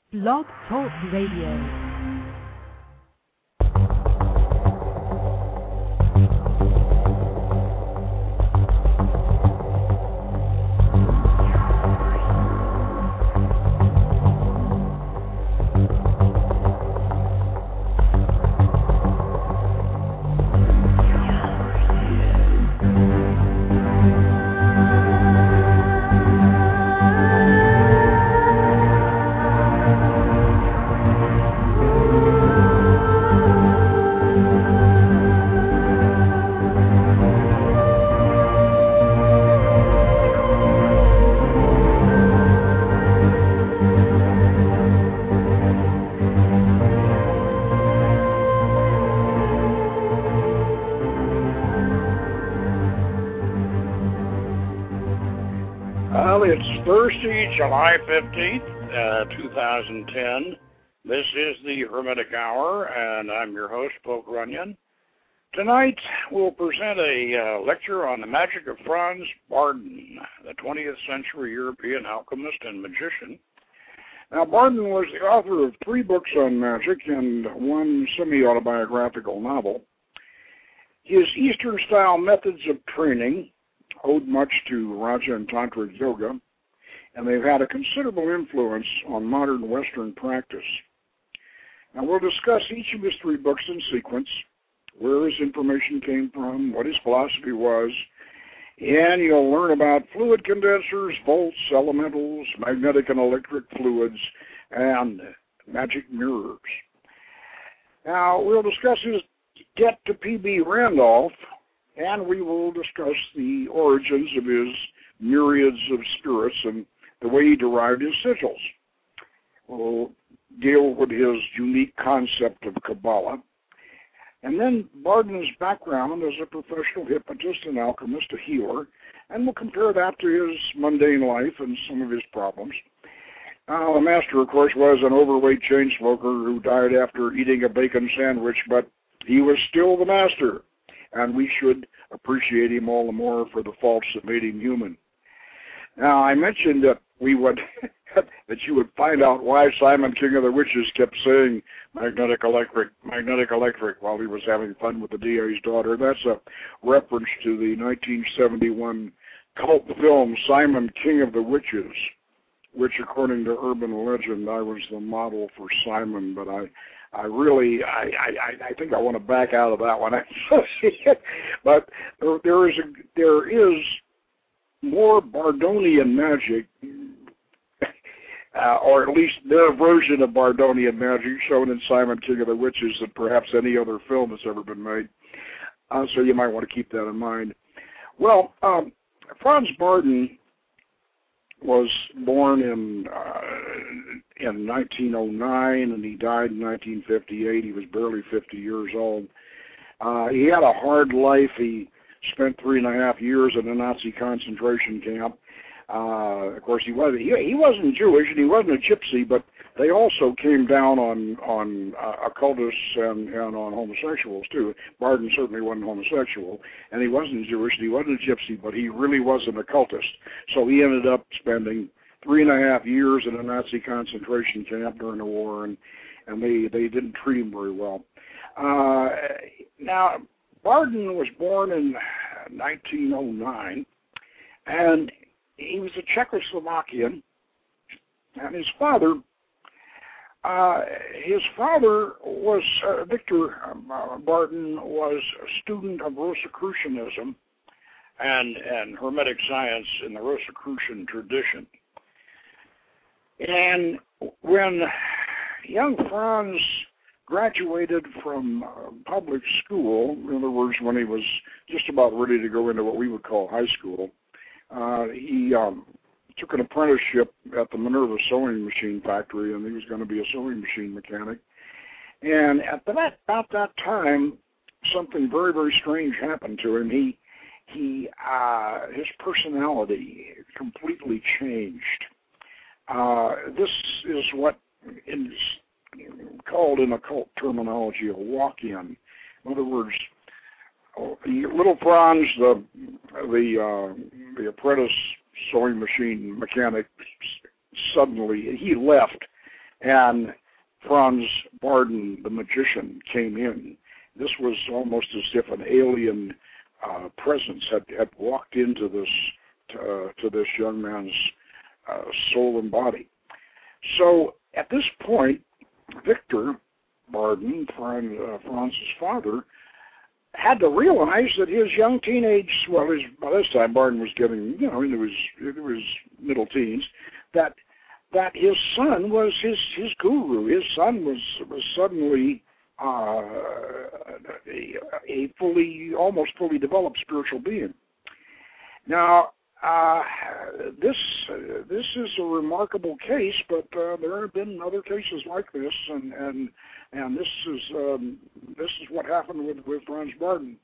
Blog Talk Radio. Thursday, July 15th, 2010. This is the Hermetic Hour, and I'm your host, Poke Runyon. Tonight, we'll present a lecture on the magic of Franz Bardon, the 20th century European alchemist and magician. Now, Bardon was the author of 3 books on magic and 1 semi-autobiographical novel. His Eastern-style methods of training owed much to Raja and Tantric yoga, and they've had a considerable influence on modern Western practice. Now, we'll discuss each of his 3 books in sequence, where his information came from, what his philosophy was, and you'll learn about fluid condensers, volts, elementals, magnetic and electric fluids, and magic mirrors. Now, we'll discuss his debt to P.B. Randolph, and we will discuss the origins of his myriads of spirits and the way he derived his sigils. We'll deal with his unique concept of Kabbalah. And then Bardon's background as a professional hypnotist and alchemist, a healer, and we'll compare that to his mundane life and some of his problems. The master, of course, was an overweight chain smoker who died after eating a bacon sandwich, but he was still the master, and we should appreciate him all the more for the faults that made him human. Now, I mentioned that we would that you would find out why Simon, King of the Witches, kept saying magnetic electric while he was having fun with the DA's daughter. That's a reference to the 1971 cult film Simon, King of the Witches, which, according to urban legend, I was the model for Simon, but I think I want to back out of that one. But there is more Bardonian magic, or at least their version of Bardonian magic, shown in Simon, King of the Witches than perhaps any other film that's ever been made. So you might want to keep that in mind. Well, Franz Bardon was born in 1909, and he died in 1958. He was barely 50 years old. He had a hard life. He spent 3.5 years in a Nazi concentration camp. Of course, he wasn't Jewish and he wasn't a gypsy, but they also came down on occultists and on homosexuals too. Bardon certainly wasn't homosexual, and he wasn't Jewish and he wasn't a gypsy, but he really was an occultist. So he ended up spending 3.5 years in a Nazi concentration camp during the war, and they didn't treat him very well. Now, Bardon was born in 1909, and he was a Czechoslovakian, and his father was, Victor Bardon was a student of Rosicrucianism and Hermetic science in the Rosicrucian tradition. And when young Franz graduated from public school, in other words, when he was just about ready to go into what we would call high school, he took an apprenticeship at the Minerva sewing machine factory, and he was going to be a sewing machine mechanic. And at about that time, something very, very strange happened to him. His personality completely changed. This is what is called in occult terminology a walk-in. In other words, little Franz, the apprentice sewing machine mechanic, suddenly he left, and Franz Barden, the magician, came in. This was almost as if an alien presence had walked into this to this young man's soul and body. So at this point, Victor Barden, Franz's father, had to realize that his young teenage, by this time Barden was getting, into his middle teens, that his son was his guru. His son was suddenly a almost fully developed spiritual being. Now, this is a remarkable case, but there have been other cases like this, and this is what happened with Franz Barden.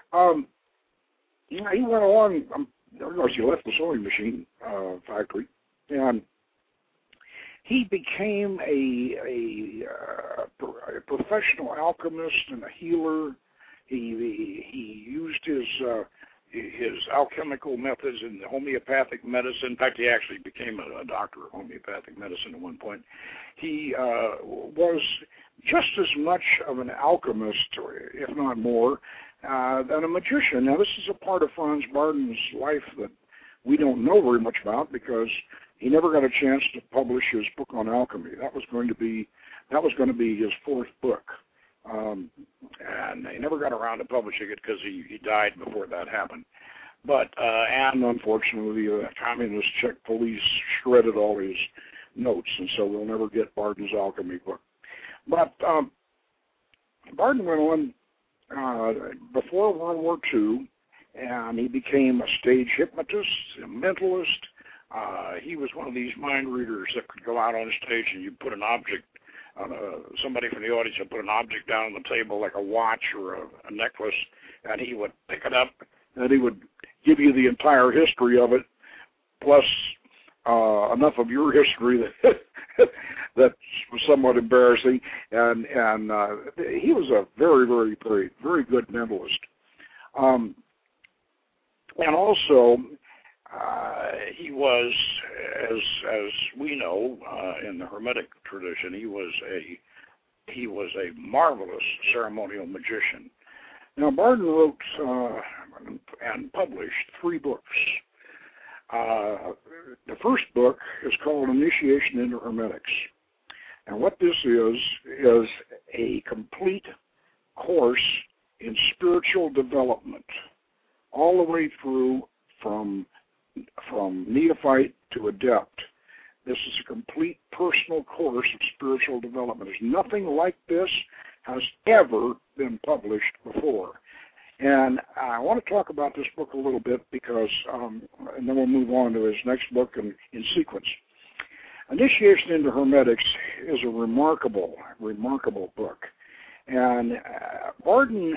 He went along. Of course, he left the sewing machine factory, and he became a professional alchemist and a healer. He used his alchemical methods in the homeopathic medicine. In fact, he actually became a doctor of homeopathic medicine at one point. He was just as much of an alchemist, if not more, than a magician. Now, this is a part of Franz Barden's life that we don't know very much about because he never got a chance to publish his book on alchemy. That was going to be his fourth book. And he never got around to publishing it because he died before that happened. But and unfortunately, the communist Czech police shredded all his notes, and so we'll never get Barden's alchemy book. But Barden went on before World War II, and he became a stage hypnotist, a mentalist. He was one of these mind readers that could go out on stage and you put an object. Somebody from the audience would put an object down on the table like a watch or a necklace, and he would pick it up, and he would give you the entire history of it, plus enough of your history that was somewhat embarrassing. And he was a very, very, very, very good mentalist. And also, he was, as we know, in the Hermetic tradition, he was a marvelous ceremonial magician. Now, Barden wrote and published 3 books. The first book is called Initiation into Hermetics. And what this is a complete course in spiritual development, all the way through from neophyte to adept. This is a complete personal course of spiritual development. There's nothing like this has ever been published before. And I want to talk about this book a little bit because, and then we'll move on to his next book in sequence. Initiation into Hermetics is a remarkable, remarkable book. And Barden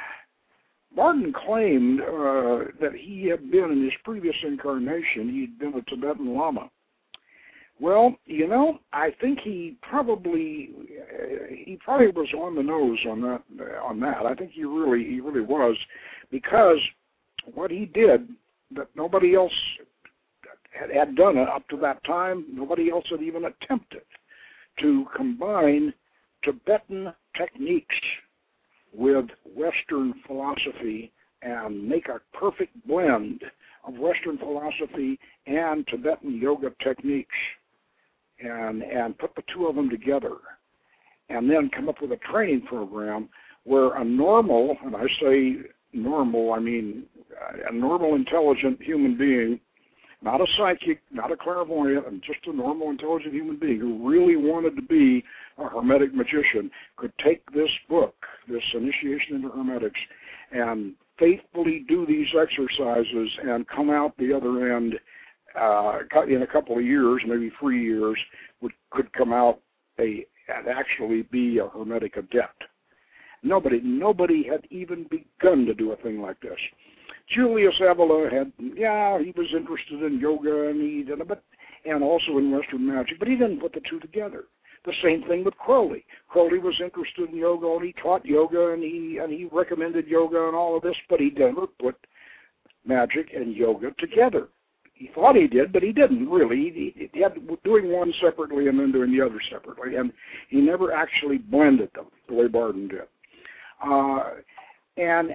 claimed that he had been, in his previous incarnation, he'd been a Tibetan Lama. Well, I think he probably was on the nose on that. I think he really was, because what he did that nobody else had done it up to that time, nobody else had even attempted, to combine Tibetan techniques with Western philosophy and make a perfect blend of Western philosophy and Tibetan yoga techniques, and put the two of them together, and then come up with a training program where a normal, and I say normal, I mean a normal intelligent human being, not a psychic, not a clairvoyant, and just a normal intelligent human being who really wanted to be a Hermetic magician, could take this book, this Initiation into Hermetics, and faithfully do these exercises and come out the other end in a couple of years, maybe 3 years, could come out and actually be a Hermetic adept. Nobody had even begun to do a thing like this. Julius Evola he was interested in yoga and also in Western magic, but he didn't put the two together. The same thing with Crowley. Crowley was interested in yoga, and he taught yoga, and he recommended yoga and all of this, but he never put magic and yoga together. He thought he did, but he didn't really. He had doing one separately and then doing the other separately, and he never actually blended them the way Barden did. And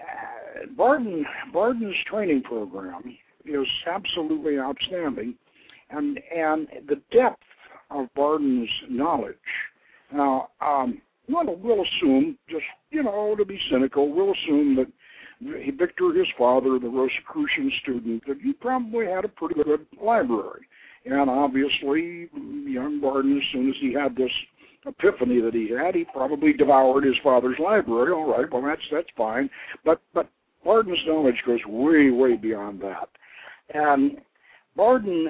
Barden's training program is absolutely outstanding, and the depth of Barden's knowledge. Now, we'll assume, just, to be cynical, we'll assume that Victor, his father, the Rosicrucian student, that he probably had a pretty good library. And obviously, young Barden, as soon as he had this epiphany that he probably devoured his father's library. All right, well, that's fine. But Barden's knowledge goes way, way beyond that. And Barden,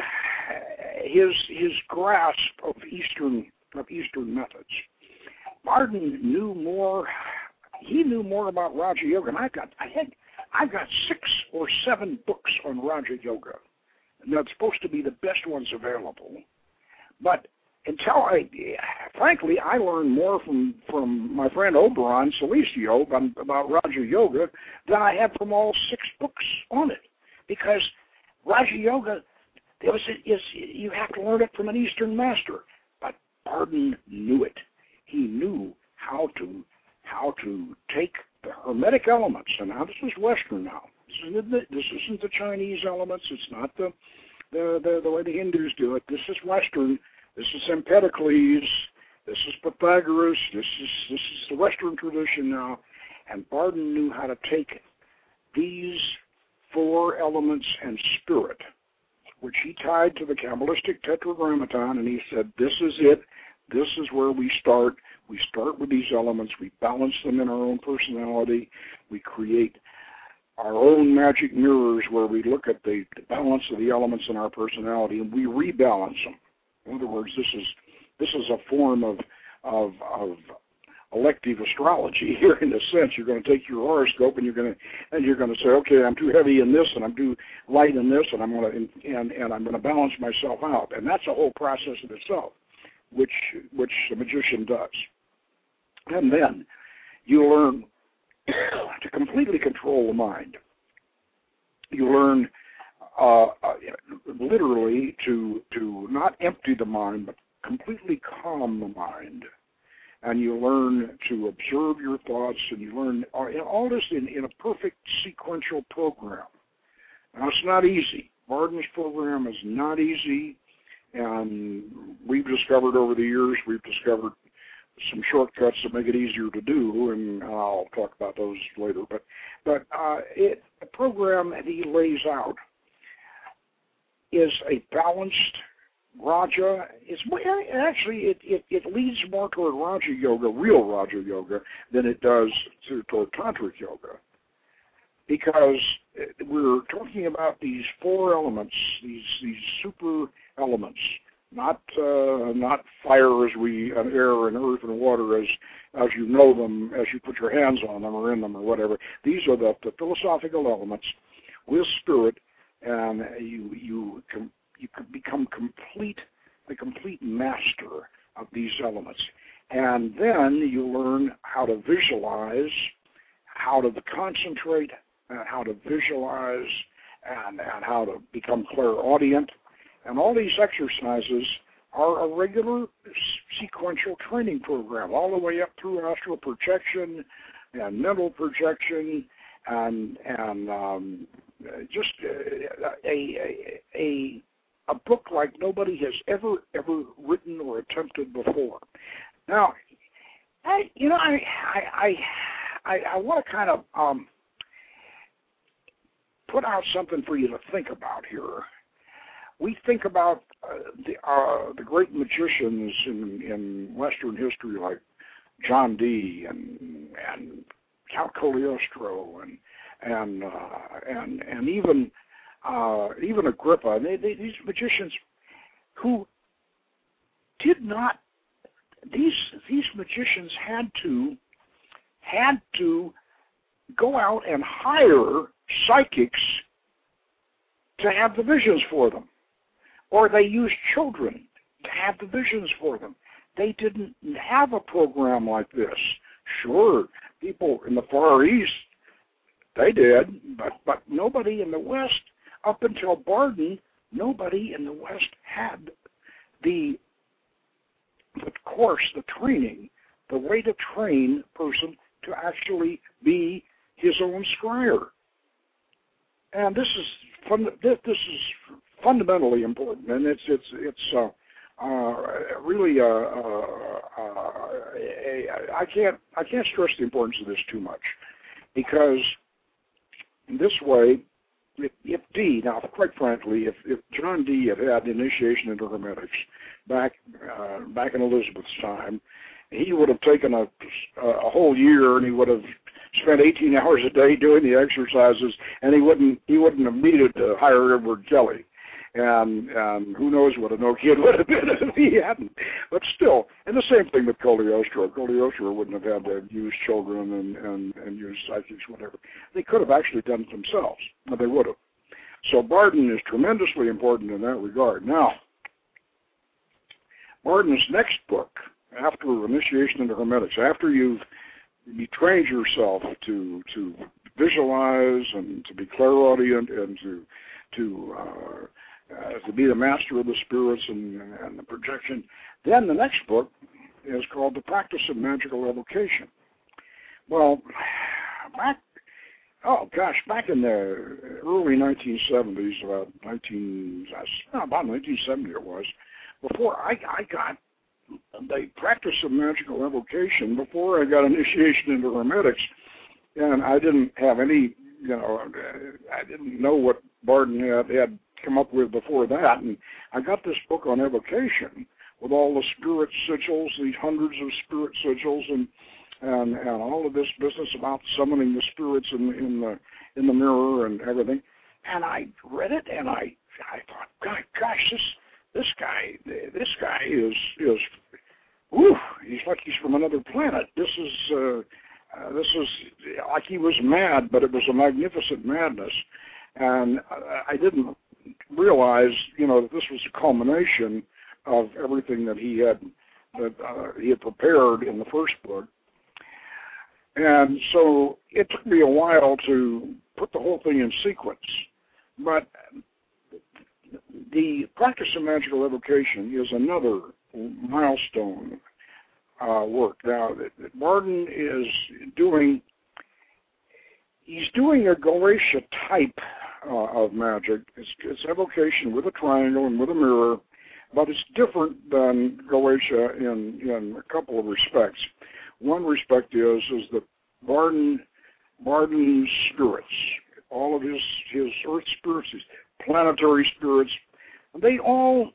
his grasp of Eastern methods, Barden knew more. He knew more about Raja Yoga, and I've got 6 or 7 books on Raja Yoga, and that's supposed to be the best ones available. But frankly, I learned more from my friend Oberon Salicio about Raja Yoga than I had from all 6 books on it, because Raja Yoga, you have to learn it from an Eastern master. But Barden knew it. He knew how to take the Hermetic elements, and now this is Western now. This isn't the Chinese elements. It's not the way the Hindus do it. This is Western. This is Empedocles. This is Pythagoras. This is the Western tradition now. And Barden knew how to take these 4 elements and spirit, which he tied to the Kabbalistic Tetragrammaton, and he said, this is it. This is where we start. We start with these elements. We balance them in our own personality. We create our own magic mirrors where we look at the balance of the elements in our personality, and we rebalance them. In other words, this is a form of elective astrology here. In a sense, you're going to take your horoscope and you're going to say, okay, I'm too heavy in this and I'm too light in this, and I'm going to balance myself out. And that's a whole process in itself, which the magician does. And then you learn to completely control the mind. You learn literally to not empty the mind, but completely calm the mind. And you learn to observe your thoughts, and you learn all this in a perfect sequential program. Now, it's not easy. Barden's program is not easy, and we've discovered over the years, some shortcuts that make it easier to do, and I'll talk about those later. But the program that he lays out is a balanced Raja. It leads more toward Raja Yoga, real Raja Yoga, than it does toward Tantric Yoga, because we're talking about these 4 elements, these super elements. Not fire as and air and earth and water as you know them, as you put your hands on them or in them or whatever. These are the philosophical elements with spirit, and you can become the complete master of these elements. And then you learn how to visualize, how to concentrate, and how to visualize, and how to become clairaudient. And all these exercises are a regular sequential training program, all the way up through astral projection and mental projection, and just a book like nobody has ever written or attempted before. Now, I want to kind of put out something for you to think about here. We think about the great magicians in Western history, like John Dee and Count Cagliostro and even Agrippa. And these magicians who did not. These magicians had to go out and hire psychics to have the visions for them. Or they used children to have the visions for them. They didn't have a program like this. Sure, people in the Far East, they did, but nobody in the West, up until Barden, nobody in the West had the course, the training, the way to train a person to actually be his own scryer. And this is fundamentally important, and it's really I can't stress the importance of this too much, because this way, if D, now quite frankly, if John Dee had initiation into Hermetics back in Elizabeth's time, he would have taken a whole year, and he would have spent 18 hours a day doing the exercises, and he wouldn't have needed to hire Edward Kelly. And who knows what a no kid would have been if he hadn't. But still, and the same thing with Cagliostro. Cagliostro wouldn't have had to use children and use psychics, whatever. They could have actually done it themselves, but they would have. So Barden is tremendously important in that regard. Now, Barden's next book, after initiation into Hermetics, after you trained yourself to visualize and to be clairaudient and to be the master of the spirits and the projection, then the next book is called The Practice of Magical Evocation. Well, back in the early 1970s, about 1970 it was, before I got the practice of magical evocation, before I got initiation into Hermetics, and I didn't have any, I didn't know what Barden had come up with before that, and I got this book on evocation with all the spirit sigils, these hundreds of spirit sigils, and all of this business about summoning the spirits in the mirror and everything. And I read it, and I thought, gosh, this guy is whew, he's like he's from another planet. This is like he was mad, but it was a magnificent madness. And I didn't realize, that this was a culmination of everything that he had prepared in the first book. And so it took me a while to put the whole thing in sequence. But the Practice of Magical Evocation is another milestone work. Now, Barden is doing a Goetia type of magic. It's evocation with a triangle and with a mirror, but it's different than Goetia in a couple of respects. One respect is that Barden's spirits, all of his earth spirits, his planetary spirits, they all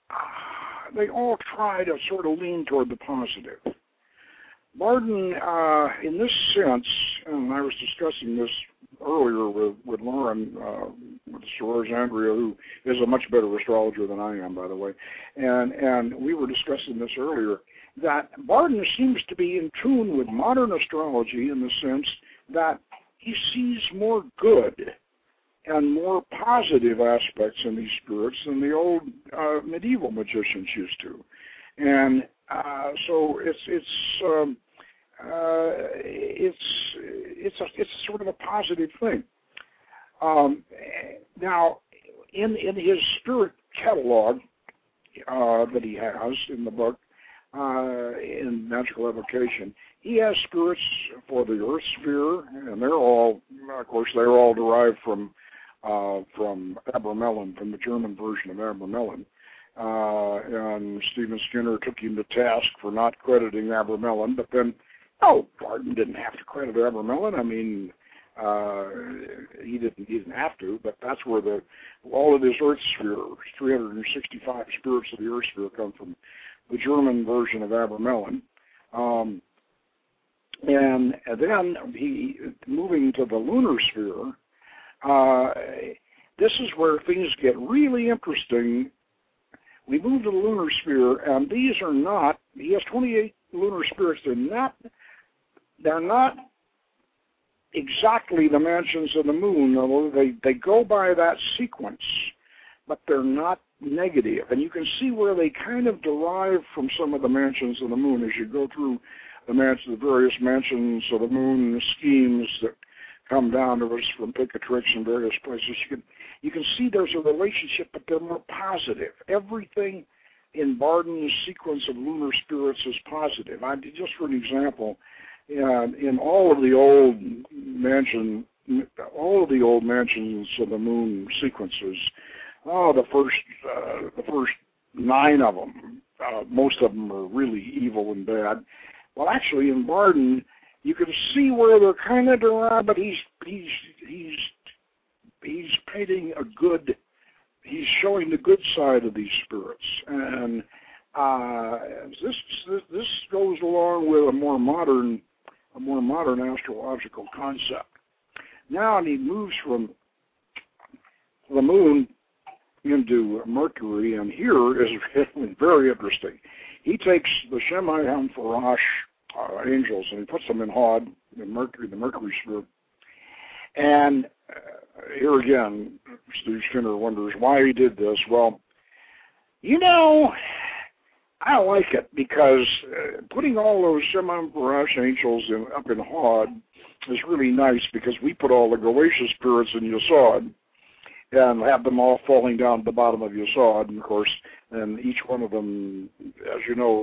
try to sort of lean toward the positive. Barden, in this sense, and I was discussing this earlier with Lauren, with Sorors Andrea, who is a much better astrologer than I am, by the way, and we were discussing this earlier, that Barden seems to be in tune with modern astrology in the sense that he sees more good and more positive aspects in these spirits than the old medieval magicians used to, and so it's sort of a positive thing. Now, in his spirit catalog that he has in the book, in Magical Evocation, he has spirits for the Earth sphere, and they're all derived from Abramelin, from the German version of Abramelin. And Stephen Skinner took him to task for not crediting Abramelin, but then, Barden didn't have to credit Abramelin. I mean, he didn't have to, but that's where all of his Earth sphere, 365 spirits of the Earth sphere, come from the German version of Abramelin. And then he, moving to the lunar sphere, this is where things get really interesting. We move to the lunar sphere, and these are not, he has 28 lunar spirits. They're not exactly the mansions of the moon, although they go by that sequence, but they're not negative. And you can see where they kind of derive from some of the mansions of the moon as you go through the various mansions of the moon schemes that come down to us from Picatrix and various places. You can see there's a relationship, but they're more positive. Everything in Barden's sequence of lunar spirits is positive. Just for an example, in all of the old mansions of the moon sequences, the first 9 of them, most of them are really evil and bad. Well, actually, in Barden, you can see where they're kind of derived, but he's painting a good. He's showing the good side of these spirits, and this goes along with a more modern astrological concept. Now he moves from the moon into Mercury, and here is very interesting. He takes the Shemai Hamphorash angels and he puts them in Hod, the Mercury sphere. And here again, Steve Skinner wonders why he did this. Well, I like it because putting all those Shemai Hamphorash angels up in Hod is really nice, because we put all the Goetia spirits in Yesod and have them all falling down at the bottom of Yesod, and of course, and each one of them, as you know,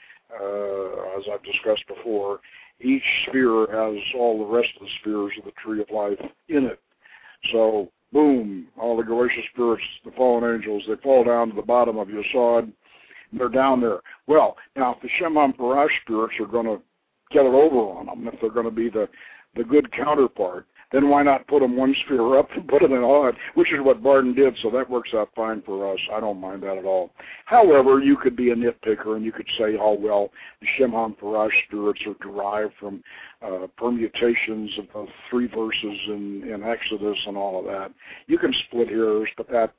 as I've discussed before, each sphere has all the rest of the spheres of the Tree of Life in it. So, boom, all the Goetia spirits, the fallen angels, they fall down to the bottom of Yesod, and they're down there. Well, now, if the Shemai Hamphorash spirits are going to get it over on them, if they're going to be the good counterpart, then why not put them one sphere up and put them in Hod, which is what Barden did, so that works out fine for us. I don't mind that at all. However, you could be a nitpicker, and you could say, oh, well, the Shemai Hamphorash spirits are derived from permutations of the 3 verses in Exodus and all of that. You can split hairs, but that,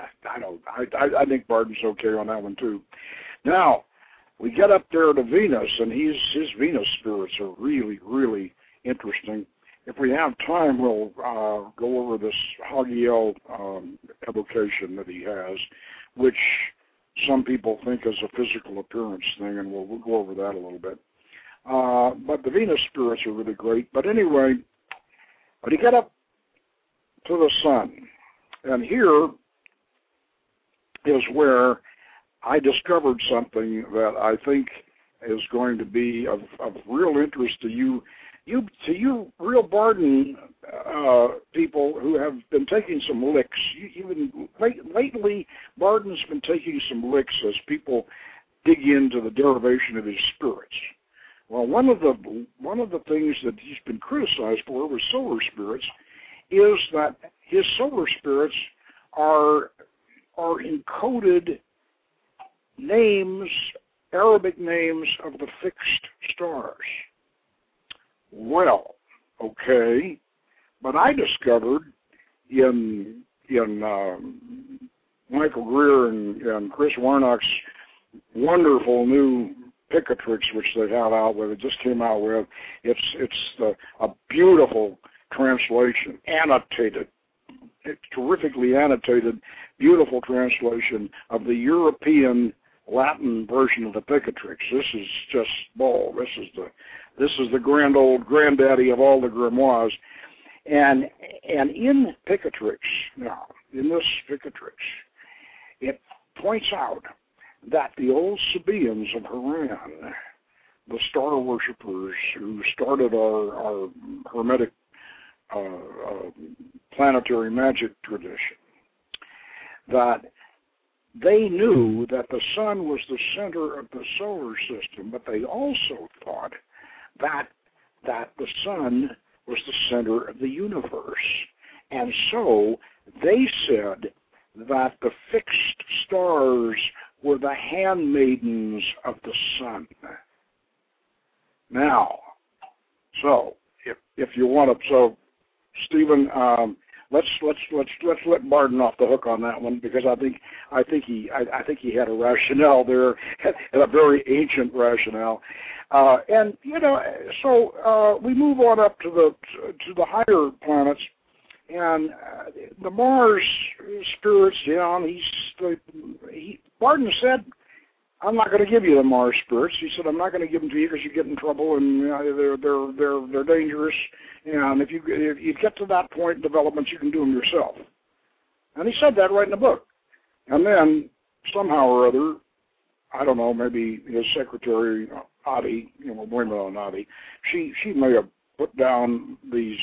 I think Barden's okay on that one, too. Now, we get up there to Venus, and his Venus spirits are really, really interesting. If we have time, we'll go over this Hagiel evocation that he has, which some people think is a physical appearance thing, and we'll go over that a little bit. But the Venus spirits are really great. But anyway, when you get up to the sun, and here is where I discovered something that I think is going to be of real interest to you. You real Barden people who have been taking some licks. Lately, Barden's been taking some licks as people dig into the derivation of his spirits. Well, one of the things that he's been criticized for with solar spirits is that his solar spirits are encoded names, Arabic names of the fixed stars. Well, okay, but I discovered in Michael Greer and Chris Warnock's wonderful new Picatrix, which they have out with, it just came out with. It's a beautiful translation, annotated, terrifically annotated, beautiful translation of the European Latin version of the Picatrix. This is just This is the grand old granddaddy of all the grimoires. And in Picatrix, now, in this Picatrix, it points out that the old Sabaeans of Haran, the star worshippers who started our Hermetic planetary magic tradition, that they knew that the sun was the center of the solar system, but they also thought that the sun was the center of the universe. And so they said that the fixed stars were the handmaidens of the sun. Now, so if you want to, so Stephen, let's let Barden off the hook on that one, because I think he had a rationale there, and a very ancient rationale. And so we move on up to the higher planets, and the Mars spirits. Barden said, I'm not going to give you the Mars spirits. He said, I'm not going to give them to you because you get in trouble and they're dangerous. And if you get to that point in development, you can do them yourself. And he said that right in the book. And then somehow or other, I don't know, maybe his secretary, Adi, blame it on Adi, she may have put down these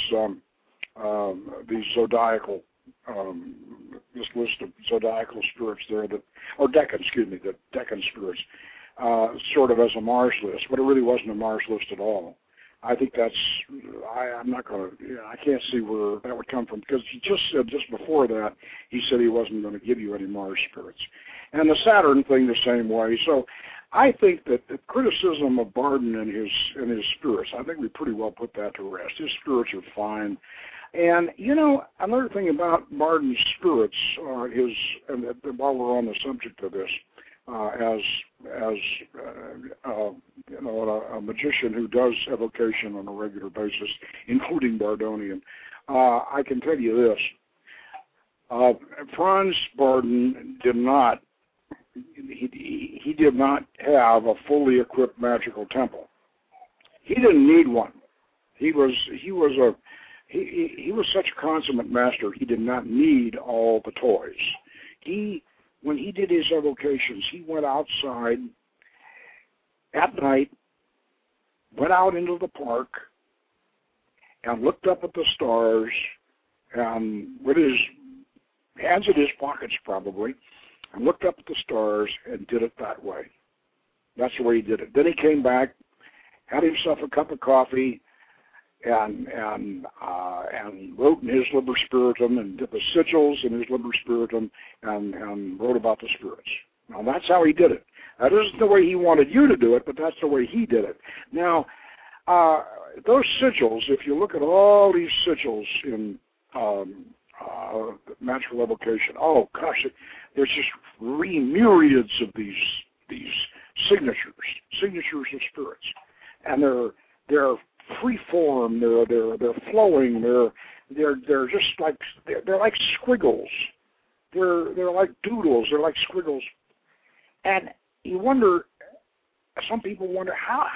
zodiacal, this list of zodiacal spirits there, the Deccan spirits, sort of as a Mars list, but it really wasn't a Mars list at all. I think I'm not going to, I can't see where that would come from, because he just said, just before that, he said he wasn't going to give you any Mars spirits. And the Saturn thing the same way. So I think that the criticism of Barden and his spirits, I think we pretty well put that to rest. His spirits are fine. And, another thing about Barden's spirits, and while we're on the subject of this, a magician who does evocation on a regular basis, including Bardonian, I can tell you this. Franz Barden did not have a fully equipped magical temple. He didn't need one. He was such a consummate master, he did not need all the toys. When he did his evocations, he went outside at night, went out into the park, and looked up at the stars, and with his hands in his pockets probably, and looked up at the stars and did it that way. That's the way he did it. Then he came back, had himself a cup of coffee, and wrote in his Liber Spiritum and did the sigils in his Liber Spiritum and wrote about the spirits. Now, that's how he did it. That isn't the way he wanted you to do it, but that's the way he did it. Now, those sigils, if you look at all these sigils in magical evocation, oh, gosh, there's just myriads of these signatures of spirits. And they're free form, they're flowing, they're just like they're like squiggles, they're like doodles, they're like squiggles, and you wonder. Some people wonder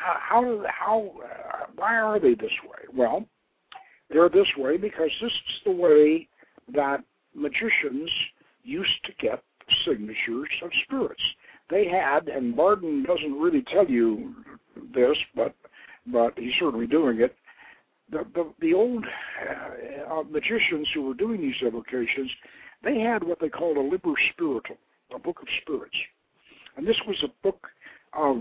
why are they this way? Well, they're this way because this is the way that magicians used to get signatures of spirits. They had, and Barden doesn't really tell you this, but he's certainly doing it. The old magicians who were doing these evocations, they had what they called a Liber Spiritum, a book of spirits, and this was a book of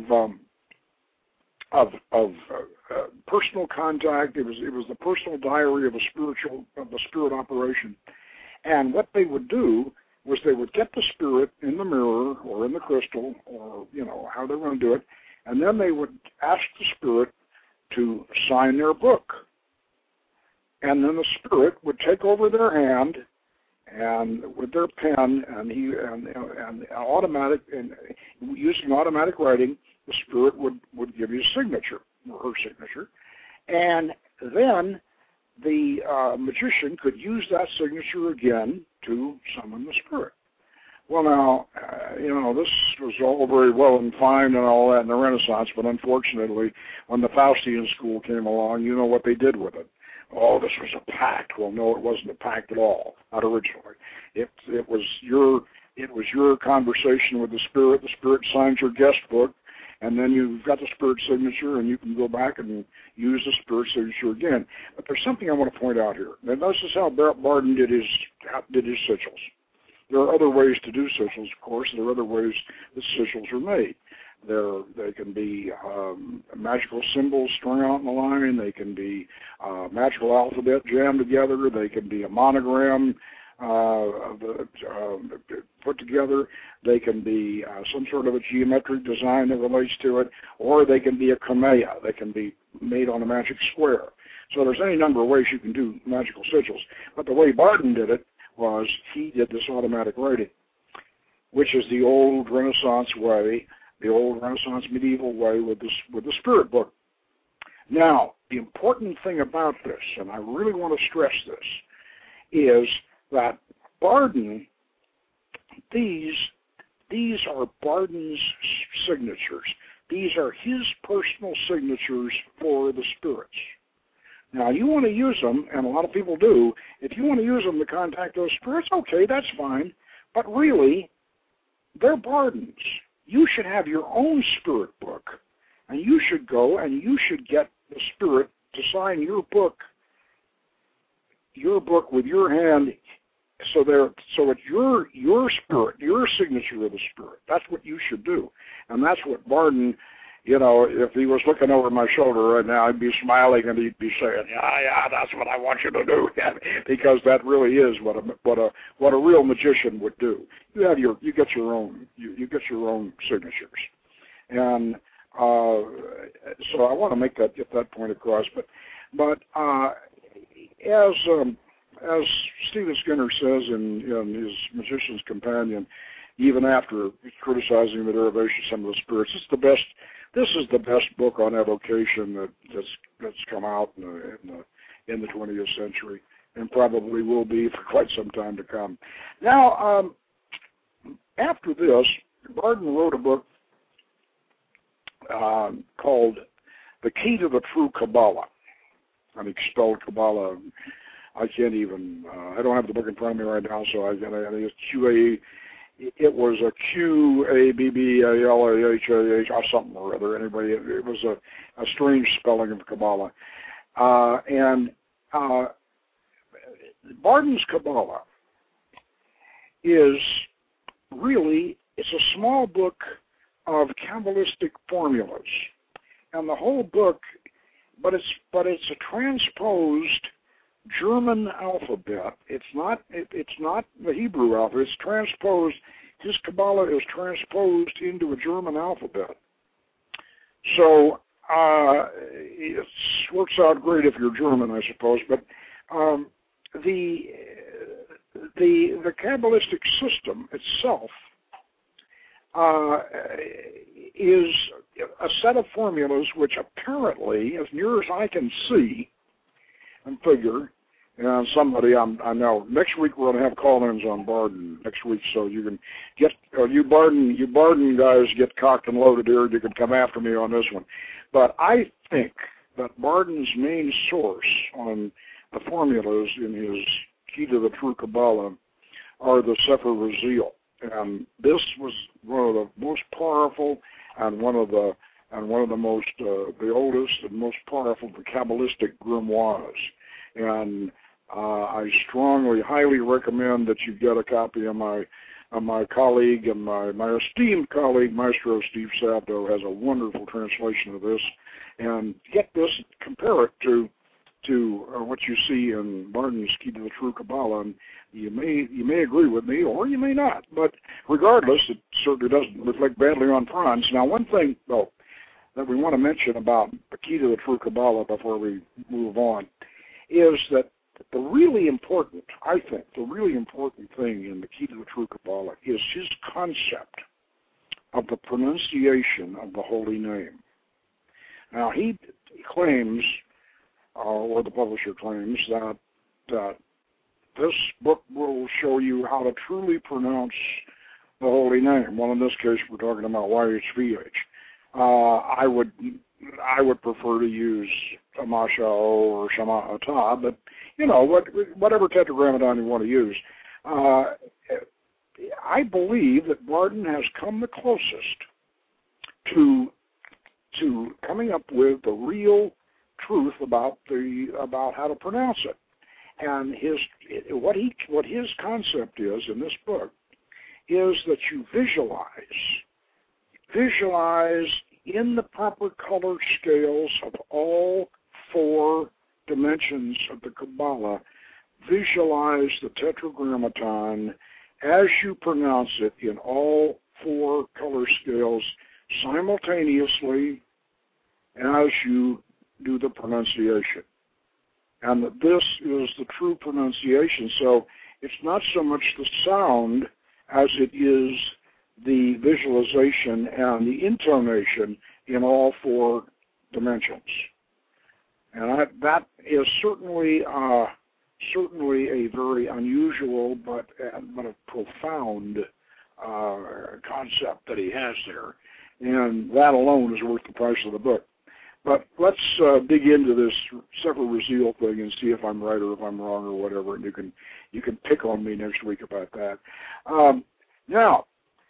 personal contact. It was the personal diary of a spirit operation, and what they would do was they would get the spirit in the mirror or in the crystal, or how they were going to do it, and then they would ask the spirit to sign their book. And then the spirit would take over their hand and with their pen and using automatic writing, the spirit would give you a signature, or her signature. And then the magician could use that signature again to summon the spirit. Well, now, this was all very well and fine and all that in the Renaissance, but unfortunately, when the Faustian school came along, you know what they did with it. Oh, this was a pact. Well, no, it wasn't a pact at all, not originally. It was your conversation with the spirit. The spirit signs your guest book, and then you've got the spirit signature, and you can go back and use the spirit signature again. But there's something I want to point out here. Now, this is how Barden did his sigils. There are other ways to do sigils, of course. There are other ways that sigils are made. They can be magical symbols strung out in a line. They can be magical alphabet jammed together. They can be a monogram put together. They can be some sort of a geometric design that relates to it, or they can be a kamea. They can be made on a magic square. So there's any number of ways you can do magical sigils. But the way Barden did it was he did this automatic writing, which is the old Renaissance way, the old Renaissance medieval way with the spirit book. Now, the important thing about this, and I really want to stress this, is that Barden, these these are Barden's signatures. These are his personal signatures for the spirits. Now, you want to use them, and a lot of people do. If you want to use them to contact those spirits, okay, that's fine. But really, they're Barden's. You should have your own spirit book, and you should go and you should get the spirit to sign your book with your hand, so it's your spirit, your signature of the spirit. That's what you should do, and that's what Barden. You know, if he was looking over my shoulder right now, I'd be smiling and he'd be saying, "Yeah, that's what I want you to do," because that really is what a real magician would do. You get your own signatures, and so I want to get that point across. But as Stephen Skinner says in his Magician's Companion, even after criticizing the derivation of some of the spirits, this is the best book on evocation that's come out in the 20th century, and probably will be for quite some time to come. Now, after this, Barden wrote a book called The Key to the True Kabbalah, and he spelled Kabbalah. I can't even. I don't have the book in front of me right now, so I think it's QA. It was a QABBALAHAH or something or other. Anyway, it was a strange spelling of Kabbalah. And Barden's Kabbalah is really, it's a small book of Kabbalistic formulas. And the whole book, but it's a transposed German alphabet. It's not the Hebrew alphabet. It's transposed. His Kabbalah is transposed into a German alphabet. So it works out great if you're German, I suppose. But the Kabbalistic system itself is a set of formulas which apparently, as near as I can see and figure, and somebody I know, next week we're going to have call-ins on Barden next week, so you can get, you Barden guys get cocked and loaded here, you can come after me on this one. But I think that Barden's main source on the formulas in his Key to the True Kabbalah are the Sefer Raziel. And this was one of the most powerful and one of the most, the oldest and most powerful of the Kabbalistic grimoires. And I strongly, highly recommend that you get a copy of my colleague and my esteemed colleague, Maestro Steve Savdo, has a wonderful translation of this. And get this, compare it to what you see in Barden's Key to the True Kabbalah, and you may agree with me or you may not. But regardless, it certainly doesn't reflect badly on Franz. Now, one thing, though, that we want to mention about the Key to the True Kabbalah before we move on is that the really important thing in the Key to the True Kabbalah is his concept of the pronunciation of the holy name. Now, he claims, or the publisher claims, that this book will show you how to truly pronounce the holy name. Well, in this case, we're talking about YHVH. I would prefer to use Amashao or Shama Ata, but whatever tetragrammaton you want to use. I believe that Barden has come the closest to coming up with the real truth about how to pronounce it. And what his concept is in this book is that you visualize in the proper color scales of all four dimensions of the Kabbalah, visualize the tetragrammaton as you pronounce it in all four color scales simultaneously as you do the pronunciation. And that this is the true pronunciation. So it's not so much the sound as it is the visualization and the intonation in all four dimensions. And that is certainly a very unusual but a profound concept that he has there. And that alone is worth the price of the book. But let's dig into this Sefer Raziel thing and see if I'm right or if I'm wrong or whatever, and you can pick on me next week about that. Now,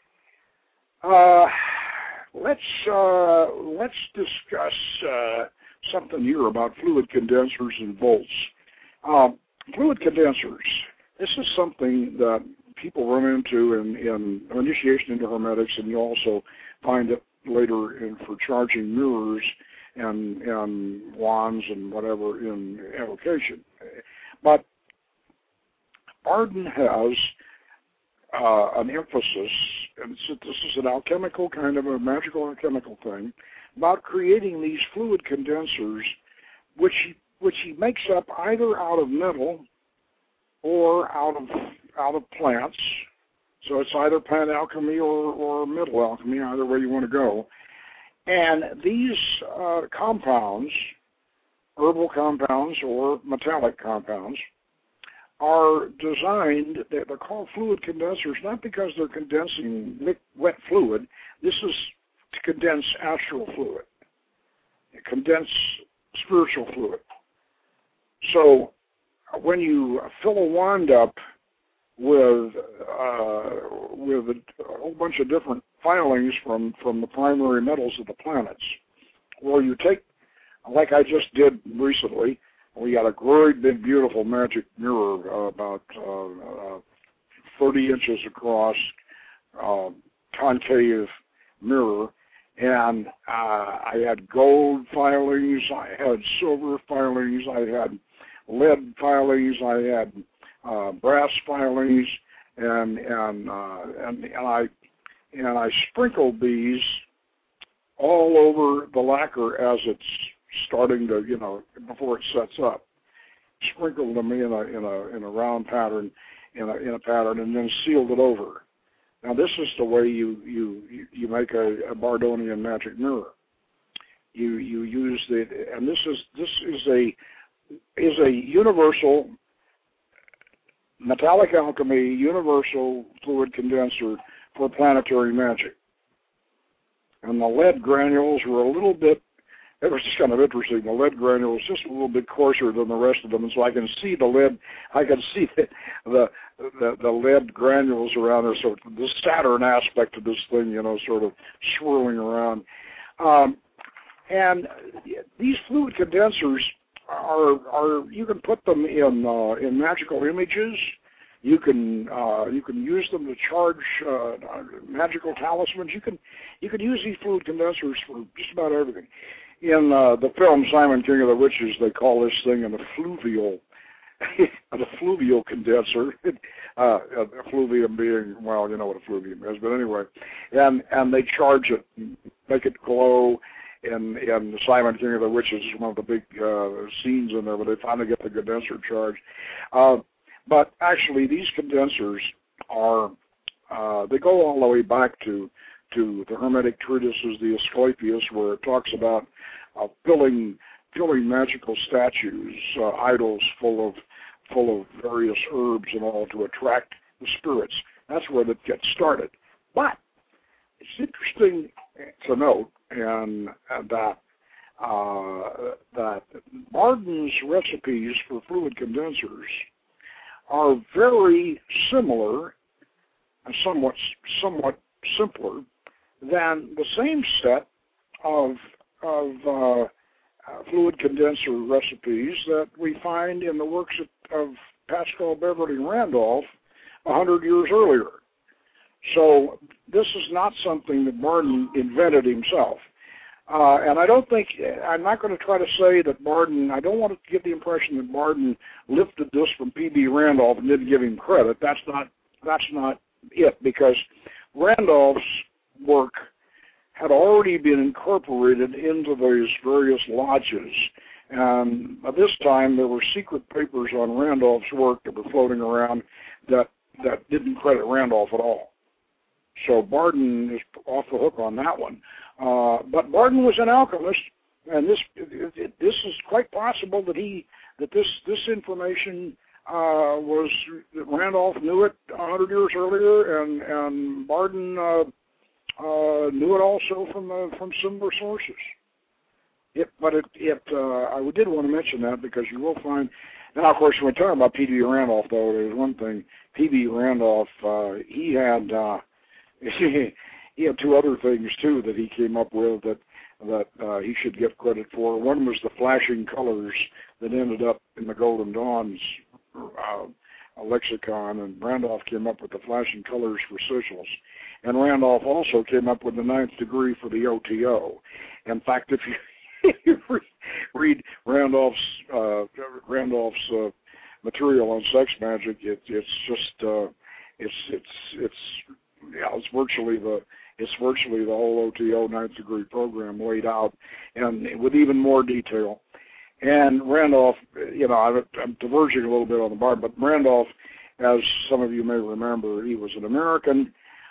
let's discuss something here about fluid condensers and volts. Fluid condensers. This is something that people run into in initiation into hermetics, and you also find it later for charging mirrors and wands and whatever in evocation. But Barden has an emphasis, and this is an alchemical kind of a magical alchemical thing, about creating these fluid condensers, which he makes up either out of metal or out of plants. So it's either plant alchemy or metal alchemy, either way you want to go. And these compounds, herbal compounds or metallic compounds, are designed, they're called fluid condensers, not because they're condensing wet fluid. This is to condense astral fluid, condense spiritual fluid. So when you fill a wand up with a whole bunch of different filings from the primary metals of the planets, or you take, like I just did recently, we got a great big beautiful magic mirror about 30 inches across, concave mirror, and I had gold filings, I had silver filings, I had lead filings, I had brass filings, and I sprinkled these all over the lacquer as it's starting to, before it sets up. Sprinkled them in a round pattern, in a pattern, and then sealed it over. Now this is the way you make a Bardonian magic mirror. You use and this is a universal metallic alchemy, universal fluid condenser for planetary magic. And the lead granules were a little bit, it was just kind of interesting, the lead granules just a little bit coarser than the rest of them, and so I can see the lead, I can see the lead granules around there, so the Saturn aspect of this thing, sort of swirling around. And these fluid condensers are you can put them in magical images. You can use them to charge magical talismans. You can use these fluid condensers for just about everything. In the film Simon King of the Witches, they call this thing an effluvial condenser. Effluvium being, well, you know what effluvium is, but anyway, and they charge it, make it glow. In Simon King of the Witches is one of the big scenes in there where they finally get the condenser charged. But actually, these condensers are, they go all the way back to the Hermetic treatises, the Asclepius, where it talks about filling magical statues, idols full of various herbs and all to attract the spirits. That's where it gets started. But it's interesting to note that Barden's recipes for fluid condensers are very similar and somewhat simpler than the same set of fluid condenser recipes that we find in the works of Pascal Beverly Randolph 100 years earlier. So this is not something that Barden invented himself. And I don't think, I'm not going to try to say that Barden, I don't want to give the impression that Barden lifted this from P.B. Randolph and didn't give him credit. That's not it, because Randolph's work had already been incorporated into those various lodges. And by this time, there were secret papers on Randolph's work that were floating around that didn't credit Randolph at all. So Barden is off the hook on that one. But Barden was an alchemist, and this is quite possible that this information was Randolph knew it 100 years earlier, and Barden knew it also from similar sources. I did want to mention that because you will find. Now, of course, when we talk about P.B. Randolph, though, there's one thing. P.B. Randolph, he had two other things too that he came up with that he should get credit for. One was the flashing colors that ended up in the Golden Dawn's lexicon, and Randolph came up with the flashing colors for sigils. And Randolph also came up with the 9th degree for the OTO. In fact, if you read Randolph's material on sex magic, it's virtually the whole OTO 9th degree program laid out, and with even more detail. And Randolph, I'm diverging a little bit on the bar, but Randolph, as some of you may remember, he was an American.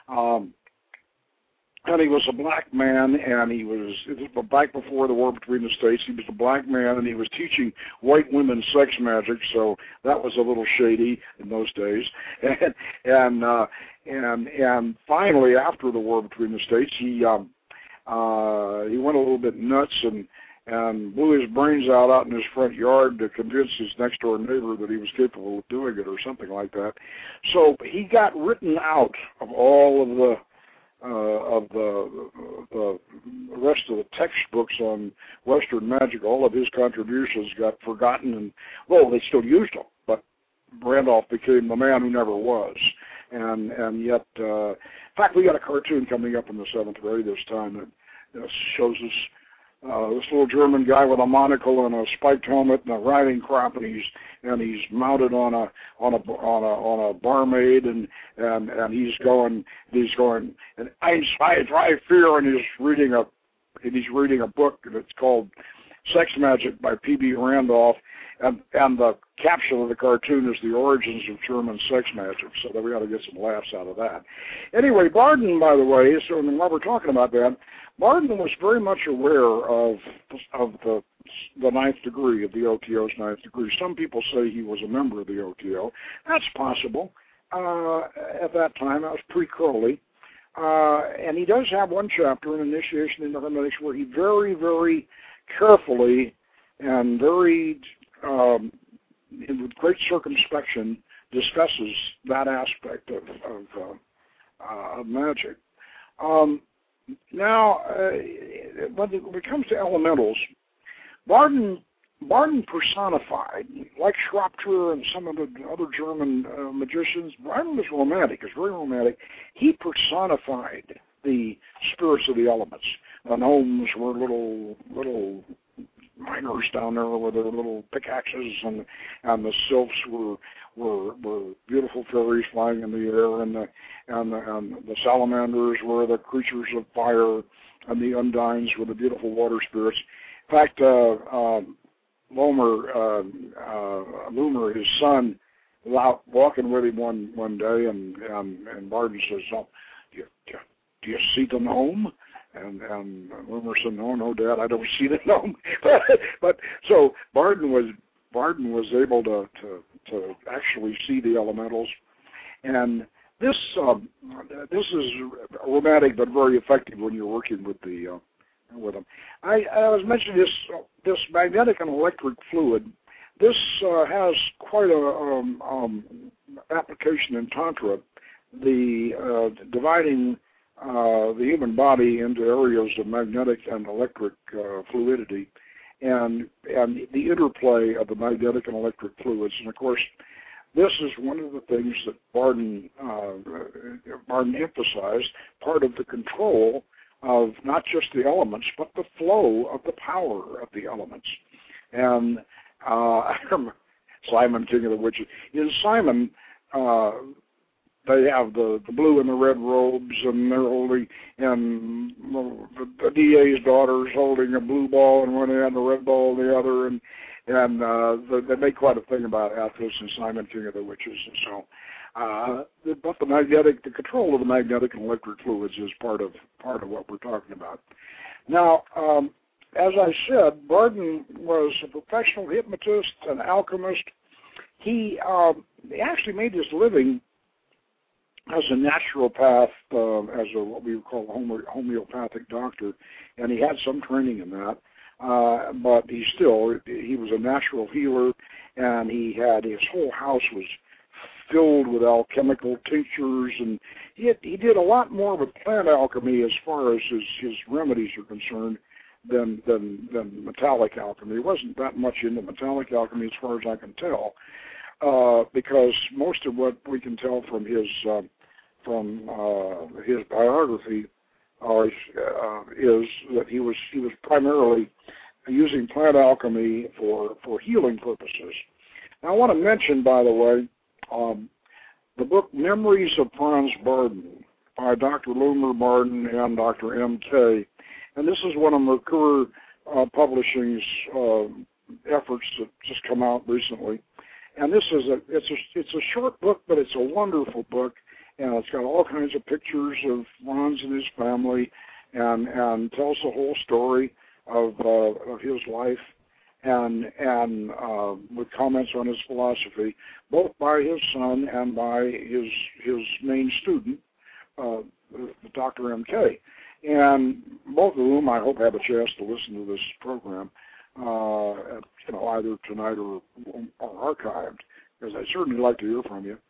And he was a black man, and it was back before the war between the states. He was a black man, and he was teaching white women sex magic, so that was a little shady in those days. And finally, after the war between the states, he went a little bit nuts and blew his brains out in his front yard to convince his next door neighbor that he was capable of doing it or something like that. So he got written out of all of the rest of the textbooks on Western magic. All of his contributions got forgotten, and they still used them, but Randolph became the man who never was. And yet, in fact, we got a cartoon coming up in the 7th grade this time that shows us this little German guy with a monocle and a spiked helmet and a riding crop, and he's mounted on a barmaid, and he's going and I drive fear, and he's reading a book, and it's called Sex Magic by P.B. Randolph, and the caption of the cartoon is the origins of German sex magic, so that we ought to get some laughs out of that. Anyway, Barden, by the way, so while we're talking about that, Barden was very much aware of the 9th degree, of the OTO's 9th degree. Some people say he was a member of the OTO. That's possible. At that time, that was pre-Crowley. And he does have one chapter, an initiation into Hermeneutics, where he very, very carefully and very with great circumspection discusses that aspect of magic. Now, when it comes to elementals, Barden personified, like Schroepfer and some of the other German magicians. Barden was romantic. He was very romantic. He personified the spirits of the elements. The gnomes were little miners down there with their little pickaxes, and the sylphs were beautiful fairies flying in the air, and the salamanders were the creatures of fire, and the undines were the beautiful water spirits. In fact, Loomer, his son, was out walking with him one day, and Barden says, "Oh, do you see the gnome?" And Loomer said, "No, Dad, I don't see the gnome." but so Barden was able to actually see the elementals, and this is romantic but very effective when you're working with them. I was mentioning this magnetic and electric fluid. This has quite a application in Tantra, the dividing the human body into areas of magnetic and electric fluidity, and the interplay of the magnetic and electric fluids. And of course, this is one of the things that Barden emphasized, part of the control of not just the elements, but the flow of the power of the elements. And Simon, King of the Witches. In Simon, they have the blue and the red robes, and they're holding, and the DA's daughter's holding a blue ball in one hand, a red ball in the other, and they make quite a thing about Athos and Simon, King of the Witches, and so. But the control of the magnetic and electric fluids is part of what we're talking about. Now, as I said, Barden was a professional hypnotist, an alchemist. he actually made his living as a naturopath, as a what we would call a homeopathic doctor, and he had some training in that. But he was a natural healer, and his whole house was filled with alchemical tinctures, and he did a lot more with plant alchemy as far as his remedies are concerned than metallic alchemy. He wasn't that much into metallic alchemy as far as I can tell, because most of what we can tell from his biography is that he was primarily using plant alchemy for healing purposes. Now, I want to mention, by the way, the book Memories of Franz Barden by Dr. Lumer Barden and Dr. M.K. And this is one of Mercure Publishing's efforts that just come out recently. And this is it's a short book, but it's a wonderful book, and it's got all kinds of pictures of Franz and his family, and tells the whole story of his life, and with comments on his philosophy, both by his son and by his main student, Dr. M.K. And both of whom I hope have a chance to listen to this program, either tonight or archived, because I'd certainly like to hear from you.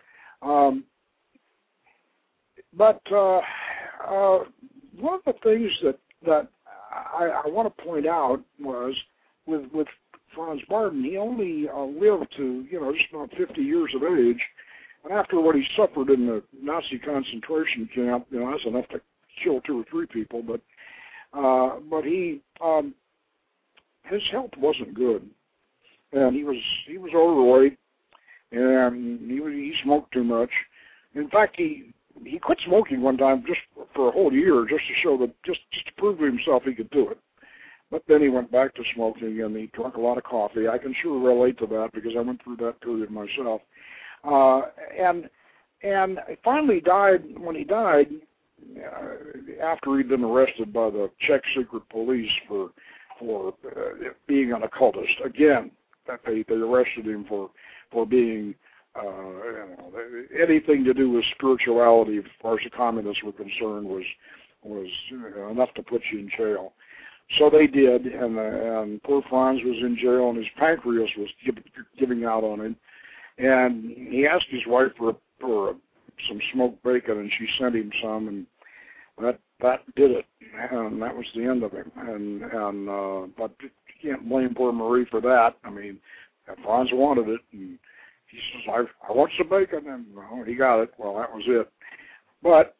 But one of the things that I want to point out was with Franz Barden, he only lived to just about 50 years of age, and after what he suffered in the Nazi concentration camp, that's enough to kill 2 or 3 people. But he his health wasn't good, and he was overweight, and he smoked too much. In fact, he quit smoking one time just for a whole year, just to show that, just to prove to himself he could do it. But then he went back to smoking, and he drank a lot of coffee. I can sure relate to that because I went through that period myself. And finally died. When he died, after he'd been arrested by the Czech secret police for being an occultist. Again, that they arrested him for being anything to do with spirituality, as far as the communists were concerned, was enough to put you in jail. So they did, and poor Franz was in jail, and his pancreas was giving out on him. And he asked his wife for some smoked bacon, and she sent him some, and that did it, and that was the end of him. But you can't blame poor Marie for that. I mean, Franz wanted it, and he says, I want some bacon, and he got it. Well, that was it. But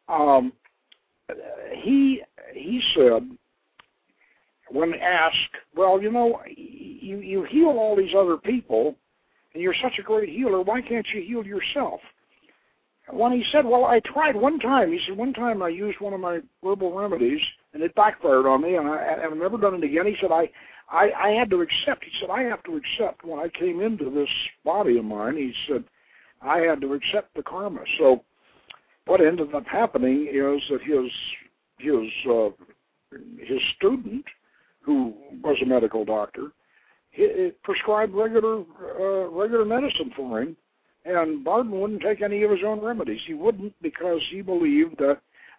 he said, when asked, well, you heal all these other people, and you're such a great healer, why can't you heal yourself? When he said, well, I tried one time. He said, one time I used one of my herbal remedies, and it backfired on me, and I've never done it again. He said, I had to accept. He said, I have to accept when I came into this body of mine. He said, I had to accept the karma. So what ended up happening is that his student, who was a medical doctor, he prescribed regular medicine for him, and Barden wouldn't take any of his own remedies. He wouldn't, because he believed that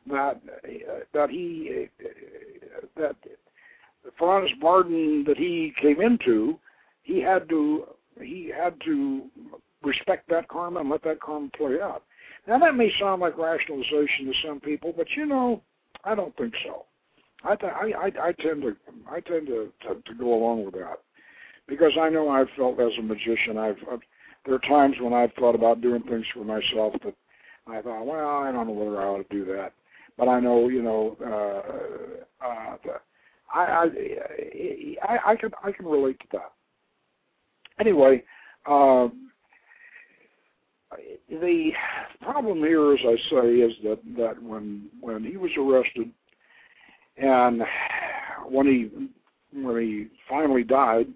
Franz Barden that he came into, he had to respect that karma and let that karma play out. Now that may sound like rationalization to some people, but I don't think so. I tend to go along with that, because I know I've felt as a magician. There are times when I've thought about doing things for myself that I thought, well, I don't know whether I ought to do that. But I know, I can relate to that. Anyway, the problem here, as I say, is that when he was arrested, and when he finally died,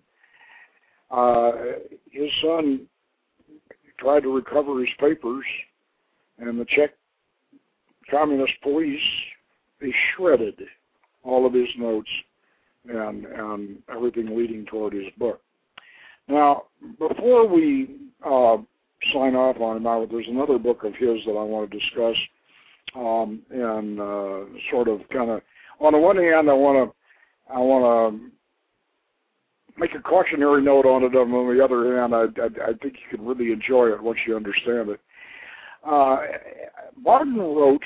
his son tried to recover his papers, and the Czech communist police, they shredded all of his notes and everything leading toward his book. Now, before we sign off on him. There's another book of his that I want to discuss, and sort of kind of, on the one hand, I want to make a cautionary note on it. On the other hand, I think you can really enjoy it once you understand it. Barden wrote,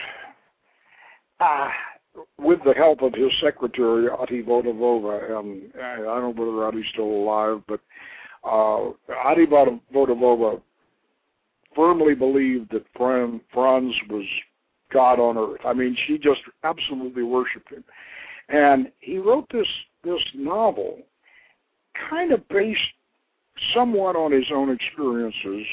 with the help of his secretary, Ati Vodovova, and I don't know whether Ati's still alive, but Ati Vodovova firmly believed that Franz was God on earth. I mean, she just absolutely worshipped him. And he wrote this novel kind of based somewhat on his own experiences,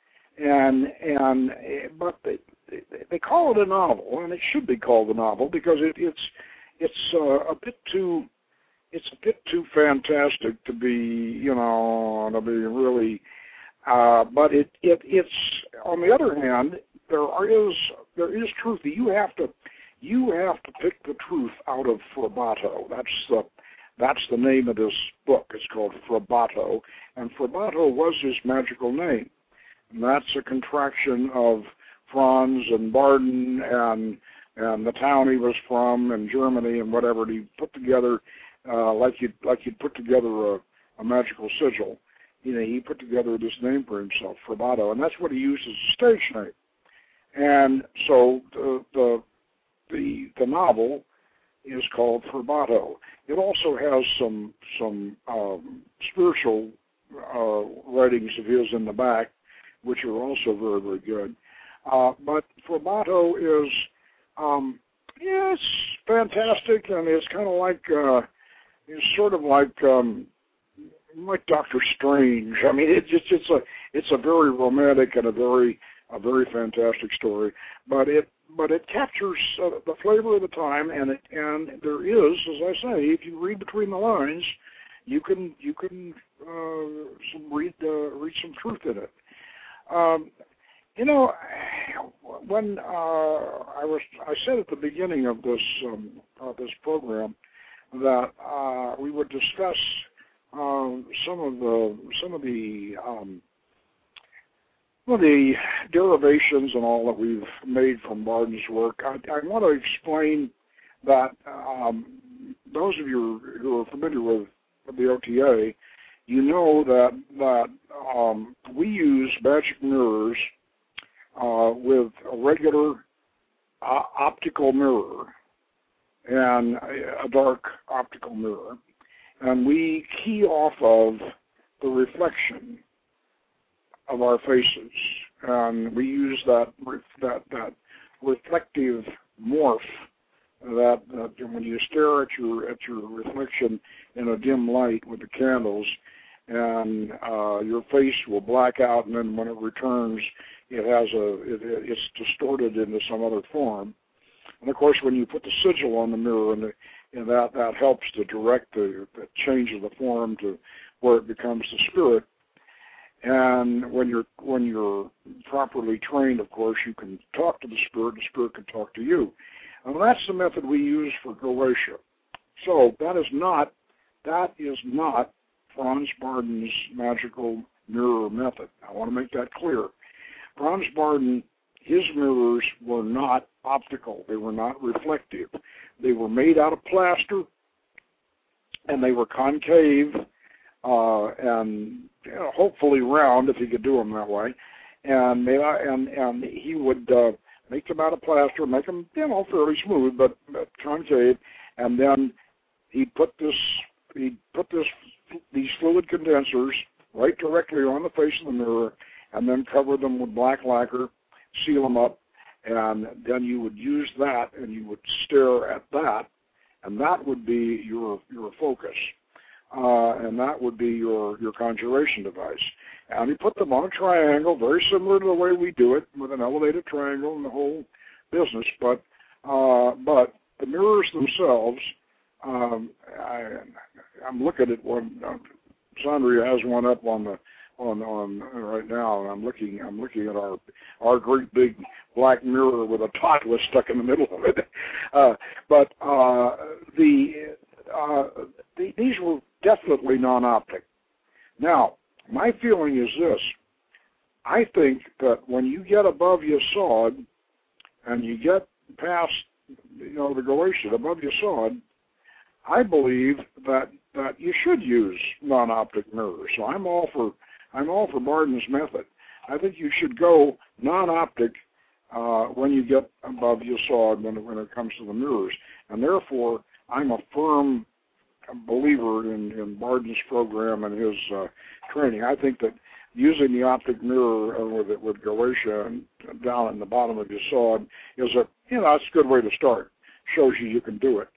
but they call it a novel, and it should be called a novel because it's a bit too fantastic to be really. But it's on the other hand, there is truth. You have to pick the truth out of Frabato. That's the name of this book. It's called Frabato, and Frabato was his magical name. And that's a contraction of Franz and Barden and the town he was from and Germany and whatever. He put together like you'd put together a magical sigil. He put together this name for himself, Frabato, and that's what he used as a stage name. And so the novel is called Frabato. It also has some spiritual writings of his in the back, which are also very, very good. But Frabato is, it's fantastic, and it's kind of like, it's sort of like Doctor Strange. I mean, it's a very romantic and a very fantastic story. But it captures the flavor of the time, and there is, as I say, if you read between the lines, you can read some truth in it. When I said at the beginning of this program that we would discuss some of the derivations and all that we've made from Barden's work. I want to explain that those of you who are familiar with the OTA, you know that we use magic mirrors with a regular optical mirror and a dark optical mirror, and we key off of the reflection of our faces, and we use that reflective morph that when you stare at your reflection in a dim light with the candles, and your face will black out, and then when it returns, it's distorted into some other form. And of course, when you put the sigil on the mirror, and that helps to direct the change of the form to where it becomes the spirit. And when you're properly trained, of course, you can talk to the spirit can talk to you. And that's the method we use for Galatia. So that is not Franz Barden's magical mirror method. I want to make that clear. Franz Barden, his mirrors were not optical. They were not reflective. They were made out of plaster, and they were concave, and hopefully round if he could do them that way. And he would make them out of plaster, make them fairly smooth but concave, and then he'd put these fluid condensers right directly on the face of the mirror, and then cover them with black lacquer, seal them up, and then you would use that, and you would stare at that, and that would be your focus, and that would be your conjuration device. And you put them on a triangle, very similar to the way we do it, with an elevated triangle and the whole business. But the mirrors themselves, I'm looking at one. Sandria has one up on right now, and I'm looking at our great big black mirror with a totla stuck in the middle of it. These were definitely non-optic. Now, my feeling is this: I think that when you get above Yesod and you get past, the Galatia, above Yesod, I believe that you should use non-optic mirrors. So I'm all for Barden's method. I think you should go non-optic when you get above Yesod when it comes to the mirrors, and therefore I'm a firm believer in Barden's program and his training. I think that using the optic mirror with Galatia and down in the bottom of Yesod is that's a good way to start. Shows you can do it.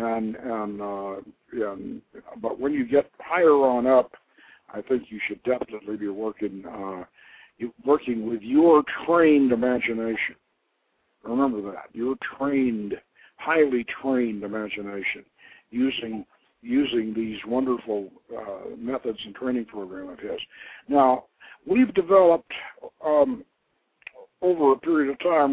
But when you get higher on up, I think you should definitely be working with your trained imagination. Remember that, your highly trained imagination, using these wonderful methods and training program of his. Now, we've developed over a period of time,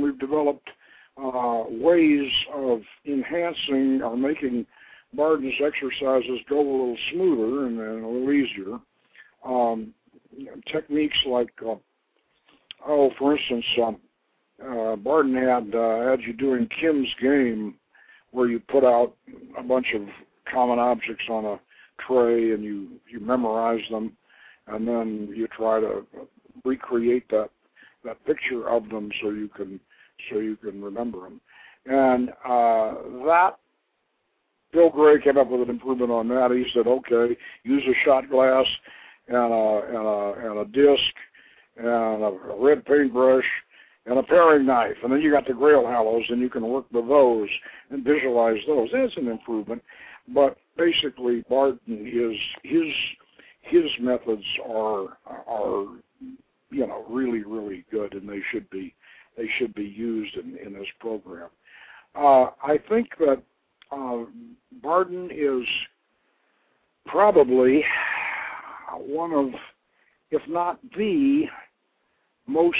ways of enhancing or making Barden's exercises go a little smoother and a little easier. Techniques like, for instance, Barden had you doing Kim's game, where you put out a bunch of common objects on a tray and you memorize them, and then you try to recreate that picture of them so you can remember them. And that Bill Gray came up with an improvement on that. He said, okay, use a shot glass and a disc and a red paintbrush and a paring knife, and then you got the Grail Hallows, and you can work with those and visualize those. That's an improvement, but basically, Barden his methods are really, really good, and they should be used in this program. I think that Barden is probably one of, if not the most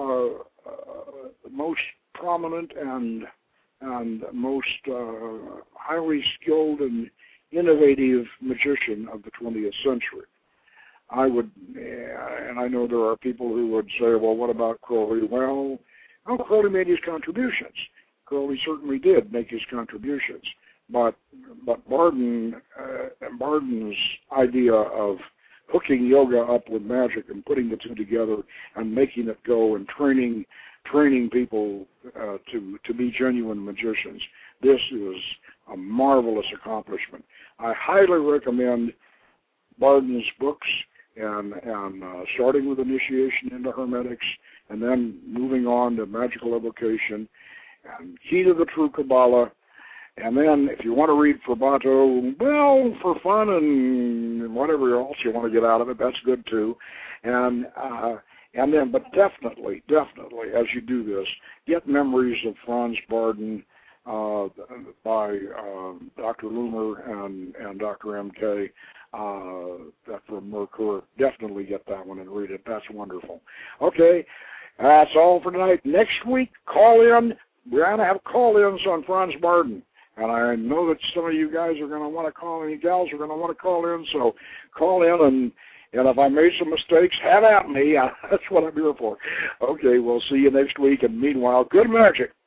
prominent and most highly skilled and innovative magician of the 20th century. I know there are people who would say, well, what about Crowley? Well, Crowley made his contributions. Crowley certainly did make his contributions, but Barden's idea of hooking yoga up with magic and putting the two together and making it go and training people to be genuine magicians. This is a marvelous accomplishment. I highly recommend Barden's books and starting with Initiation into Hermetics and then moving on to Magical Evocation and Key to the True Kabbalah. And then if you want to read Probato, well, for fun and whatever else you want to get out of it, that's good too. And then, but definitely, as you do this, get Memories of Franz Barden by Dr. Loomer and Dr. M.K. That from Merkur. Definitely get that one and read it. That's wonderful. Okay, that's all for tonight. Next week, call in. We're going to have call-ins on Franz Barden. And I know that some of you guys are going to want to call in, you gals are going to want to call in, so call in, and if I made some mistakes, have at me. That's what I'm here for. Okay, we'll see you next week, and meanwhile, good magic.